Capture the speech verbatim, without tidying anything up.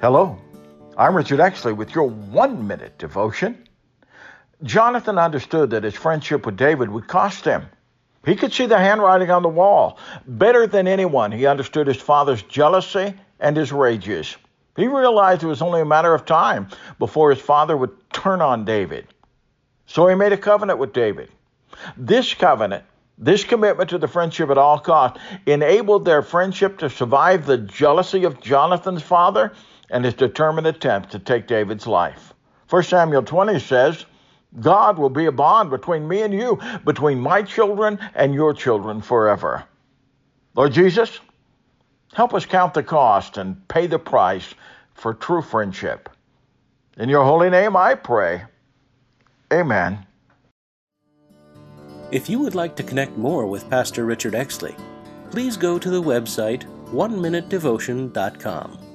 Hello, I'm Richard Exley with your one-minute devotion. Jonathan understood that his friendship with David would cost him. He could see the handwriting on the wall. Better than anyone, he understood his father's jealousy and his rages. He realized it was only a matter of time before his father would turn on David. So he made a covenant with David. This covenant, this commitment to the friendship at all costs, enabled their friendship to survive the jealousy of Jonathan's father and his determined attempt to take David's life. First Samuel twenty says, God will be a bond between me and you, between my children and your children forever. Lord Jesus, help us count the cost and pay the price for true friendship. In your holy name I pray. Amen. If you would like to connect more with Pastor Richard Exley, please go to the website one minute devotion dot com.